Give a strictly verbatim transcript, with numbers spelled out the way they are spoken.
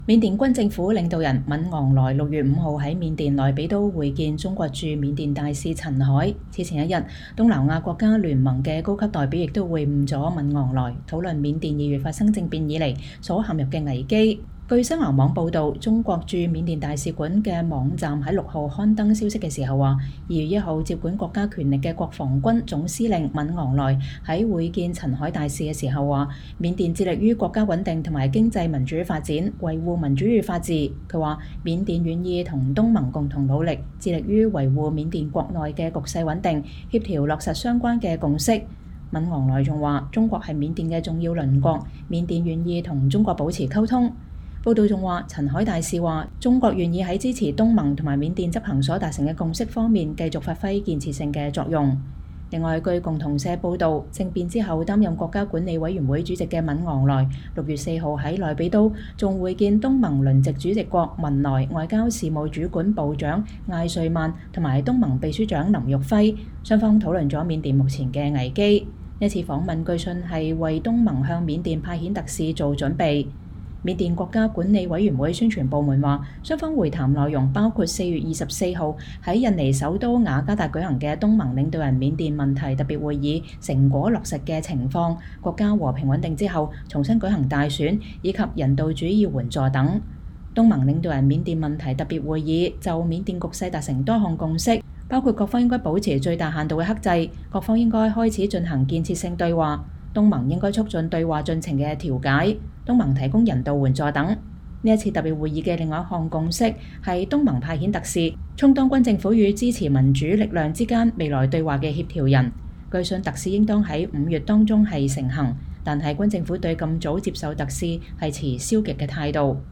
緬甸軍政府領導人敏昂萊六月五號喺緬甸內比都會見中國駐緬甸大使陳凱。此前一日，東南亞國家聯盟嘅高級代表亦都會晤咗敏昂萊，討論緬甸二月發生政變以嚟所陷入嘅危機。據新華網報導，中國駐緬甸大使館嘅網站喺六號刊登消息嘅時候話，二月一號接管國家權力嘅國防軍總司令敏昂萊喺會見陳凱大使嘅時候話，緬甸致力於國家穩定同埋經濟民主發展，維護民主與法治。佢話緬甸願意同東盟共同努力，致力於維護緬甸國內嘅局勢穩定，協調落實相關嘅共識。敏昂萊仲話，中國係緬甸嘅重要鄰國，緬甸願意同中國保持溝通。報道仲話，陳凱大使話，中國願意喺支持東盟同埋緬甸執行所達成嘅共識方面繼續發揮建設性嘅作用。另外，據共同社報導，政變之後擔任國家管理委員會主席嘅敏昂萊，六月四號喺內比都仲會見東盟輪值主席國文萊外交事務主管部長艾瑞曼同埋東盟秘書長林玉輝，雙方討論咗緬甸目前嘅危機。呢次訪問據信係為東盟向緬甸派遣特使做準備。緬甸國家管理委員會宣傳部門話，雙方會談內容包括四月二十四號喺印尼首都雅加達舉行嘅東盟領導人緬甸問題特別會議成果落實嘅情況、國家和平穩定之後重新舉行大選以及人道主義援助等。東盟領導人緬甸問題特別會議就緬甸局勢達成多項共識，包括各方應該保持最大限度嘅克制，各方應該開始進行建設性對話，東盟應該促進對話進程嘅調解，東盟提供人道援助等。呢一次特別會議嘅另外一項共識係東盟派遣特使，充當軍政府與支持民主力量之間未來對話嘅協調人。據信特使應當喺五月當中係成行，但係軍政府對咁早接受特使係持消極嘅態度。